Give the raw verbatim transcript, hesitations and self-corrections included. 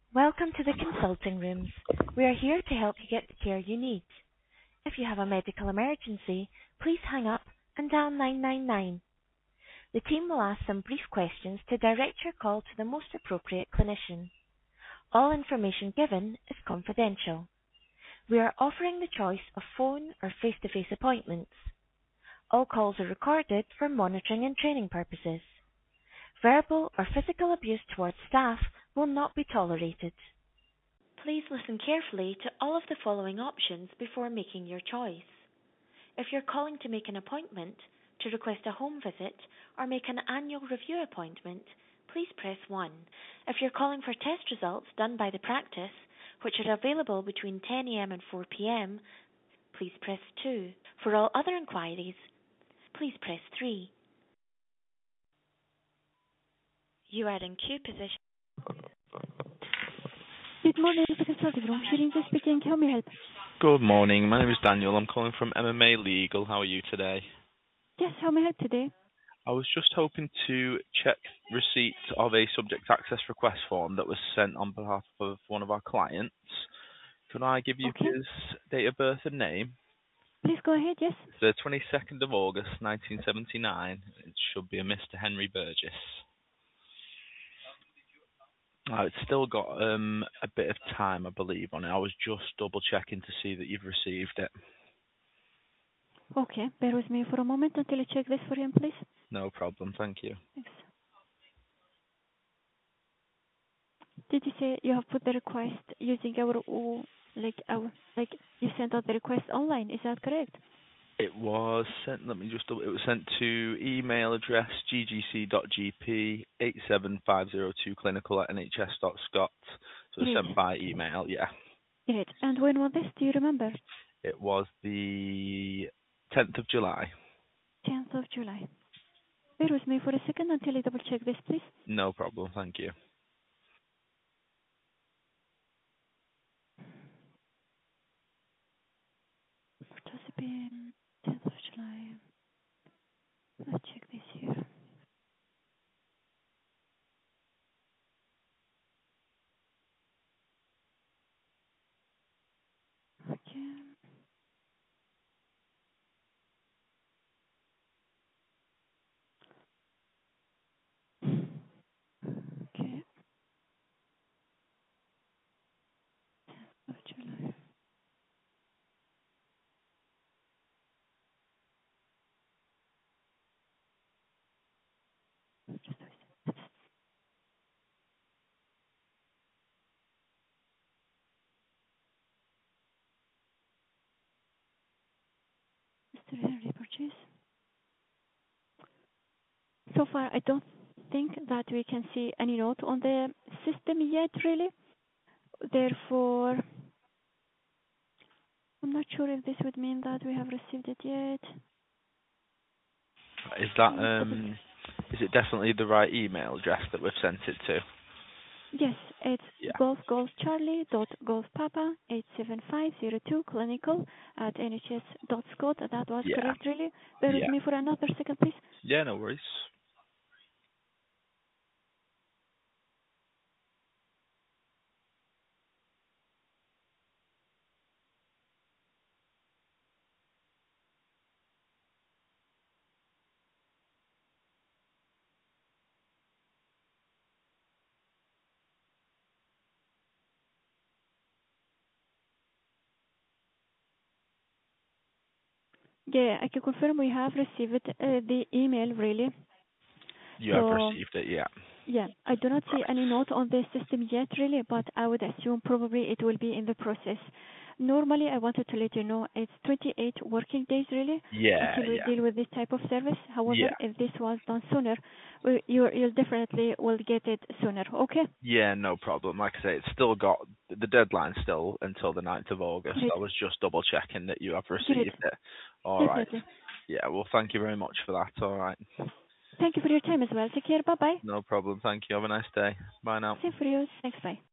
Welcome to the consulting rooms. We are here to help you get the care you need. If you have a medical emergency, please hang up and dial nine nine nine. The team will ask some brief questions to direct your call to the most appropriate clinician. All information given is confidential. We are offering the choice of phone or face-to-face appointments. All calls are recorded for monitoring and training purposes. Verbal or physical abuse towards staff will not be tolerated. Please listen carefully to all of the following options before making your choice. If you're calling to make an appointment, to request a home visit, or make an annual review appointment, please press one. If you're calling for test results done by the practice, which are available between ten a m and four p m, please press two. For all other inquiries, please press three. You are in queue position. Good morning, the consulting room. Shirinja speaking. How may I help? Good morning. My name is Daniel. I'm calling from M M A Legal. How are you today? Yes, how may I help today? I was just hoping to check receipt of a subject access request form that was sent on behalf of one of our clients. Can I give you Okay. his date of birth and name? Please go ahead, yes. The twenty-second of August, nineteen seventy-nine. It should be a Mister Henry Burgess. Oh, it's still got um, a bit of time, I believe, on it. I was just double checking to see that you've received it. Okay, bear with me for a moment until I check this for him, please. No problem. Thank you. Thanks. Did you say you have put the request using our, o- like, our, like, you sent out the request online, is that correct? It was sent. Let me just. double- It was sent to email address g g c dot g p eight seven five zero two clinical at n h s dot scot. So it was Great, sent by email. Yeah. great. And when was this? Do you remember? It was the tenth of July. tenth of July. Bear with me for a second until I double check this, please. No problem. Thank you. Participant, tenth of July. Let's check this here. Okay. Okay. Of July. Mister Henry Purchase. So far, I don't think that we can see any note on the system yet, really. Therefore, I'm not sure if this would mean that we have received it yet. Is that Let's double- um? Is it definitely the right email address that we've sent it to? Yes, it's Yeah. golf golf charlie dot golf papa eight seven five zero two clinical at n h s dot scot. That was Yeah. correct, really. Bear with Yeah. me for another second, please. Yeah. No worries. Yeah, I can confirm we have received uh, the email, really. You have So received it. Yeah. yeah, I do not see Right. any note on the system yet, really, but I would assume probably it will be in the process. Normally, I wanted to let you know it's twenty-eight working days, really, Yeah. until we Yeah. deal with this type of service. However, Yeah. if this was done sooner, we, you you definitely will get it sooner. Okay? Yeah, no problem. Like I say, it's still got the deadline's still until the ninth of August. Great. I was just double checking that you have Great. received it. All right. Definitely. Yeah, well, thank you very much for that. All right. Thank you for your time as well. Take care. Bye-bye. No problem. Thank you. Have a nice day. Bye now. Same for you. Thanks. Bye.